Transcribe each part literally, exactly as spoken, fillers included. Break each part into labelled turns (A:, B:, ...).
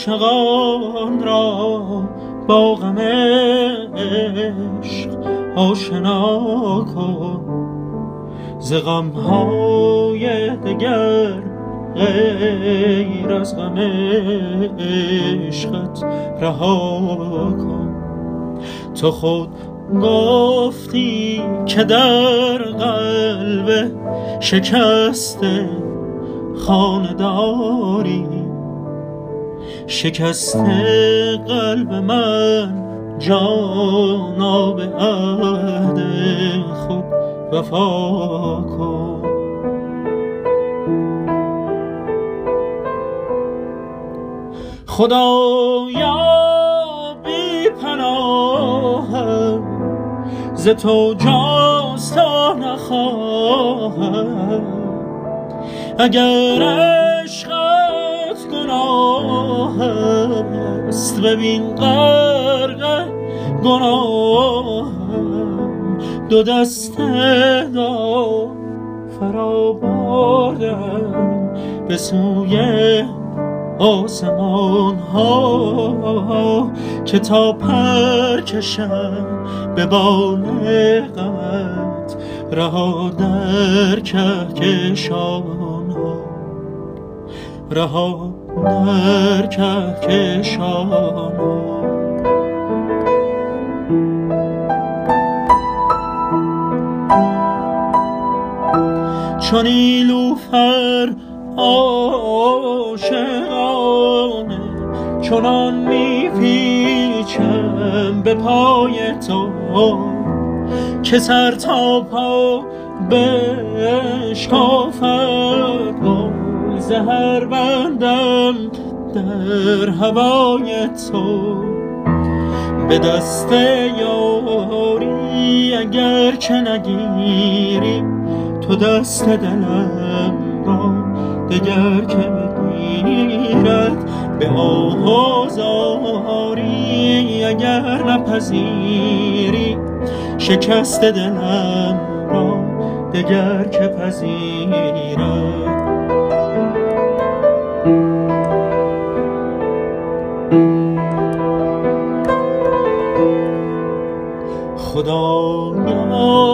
A: عاشقان را با غم عشق آشنا کن، ز غم‌های دگر غیر از غم عشقت رها کن. تو خود گفتی که در قلب شکسته خانه داری، شکسته قلب من جانا به عهد خود وفا کن. خدایا بی پناهم، ز تو جاستا نخواهم، اگر عشقت گناه است ببین غرق گناهم. دو دسته دا فرا بردم به سوی آسمان ها، که تا پر کشم به بال غمت رها در کهکشان ها، رها در کهکشان ها. چون نیلوفر عاشقانه چنان میپیچم به پای تو، که سر تا پا بشکافد گل زهر بندم در هوای تو. به دست یاری اگر که نگیری تو دست دلم را دگر که بگیرد، به آزاری اگر نپذیری شکست دلم را دگر که پذیرد. خدایا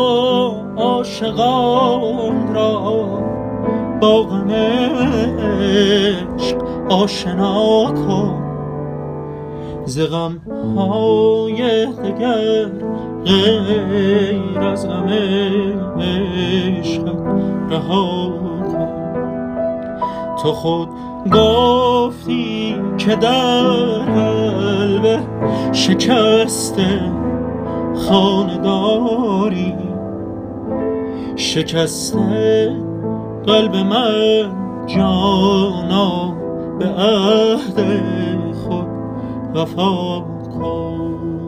A: عاشقان را با غم عشق آشنا کن، ز غم‌های دگر غیر از غم عشق رها کن. تو خود گفتی که در قلب شکسته خانه داری، شکسته قلب من جانا به عهد خود وفا کن.